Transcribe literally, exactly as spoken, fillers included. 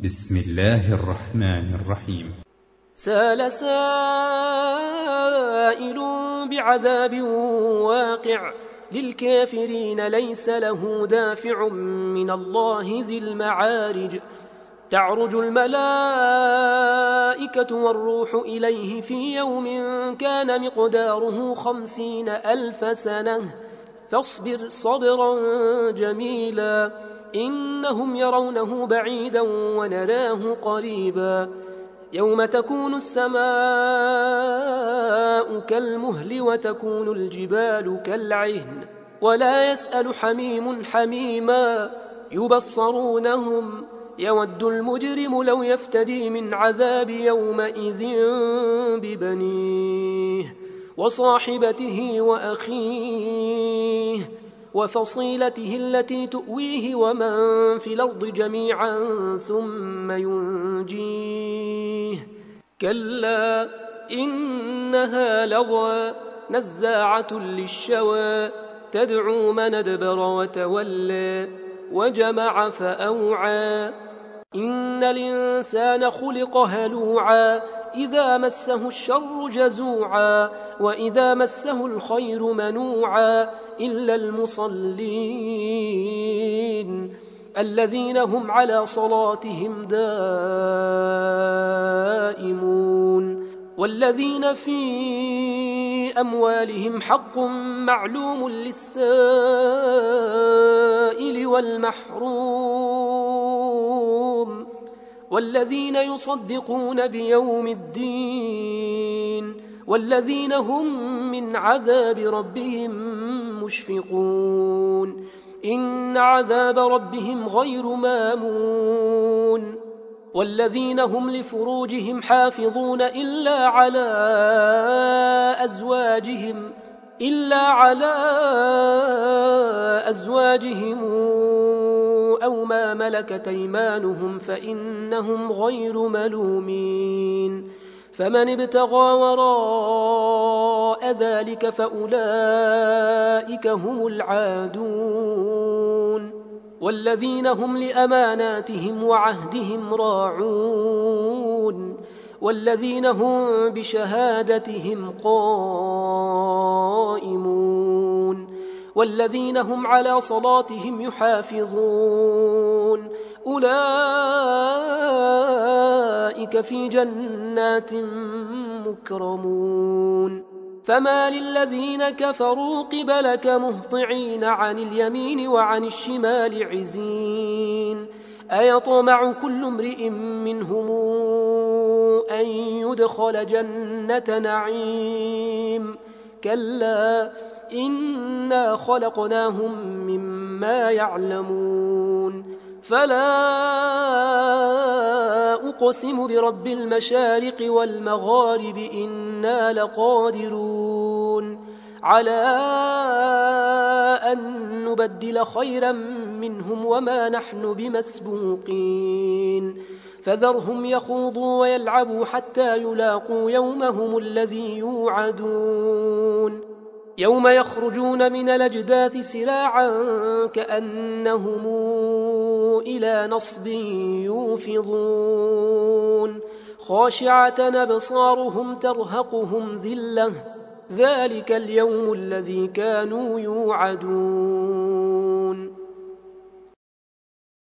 بسم الله الرحمن الرحيم. سال سائل بعذاب واقع للكافرين ليس له دافع من الله ذي المعارج تعرج الملائكة والروح إليه في يوم كان مقداره خمسين ألف سنة فاصبر صبرا جميلا إنهم يرونه بعيدا ونراه قريبا يوم تكون السماء كالمهل وتكون الجبال كالعهن ولا يسأل حميم حميما يبصرونهم يود المجرم لو يفتدي من عذاب يومئذ ببنيه وصاحبته وأخيه وفصيلته التي تؤويه ومن في الأرض جميعا ثم ينجيه كلا إنها لظى نزاعة للشوى تدعو من أدبر وتولى وجمع فأوعى إن الإنسان خلق هلوعا إذا مسه الشر جزوعا وإذا مسه الخير منوعا إلا المصلين الذين هم على صلاتهم دائمون والذين في أموالهم حق معلوم للسائل والمحروم والذين يصدقون بيوم الدين والذين هم من عذاب ربهم مشفقون إن عذاب ربهم غير مامون والذين هم لفروجهم حافظون إلا على أزواجهم إلا على أزواجهم أو ما ملكت أيمانهم فإنهم غير ملومين فمن ابتغى وراء ذلك فأولئك هم العادون والذين هم لأماناتهم وعهدهم راعون والذين هم بشهادتهم قائمون والذين هم على صلاتهم يحافظون أولئك في جنات مكرمون فما للذين كفروا قبلك مهطعين عن اليمين وعن الشمال عزين أيطمع كل امرئ منهم أن يدخل جنة نعيم كلا إنا خلقناهم مما يعلمون فلا أقسم برب المشارق والمغارب إنا لقادرون على أن نبدل خيرا منهم وما نحن بمسبوقين فذرهم يخوضوا ويلعبوا حتى يلاقوا يومهم الذي يوعدون يوم يخرجون من الأجداث سراعا كأنهم إلى نصب يوفضون خاشعة أبصارهم ترهقهم ذلة ذلك اليوم الذي كانوا يوعدون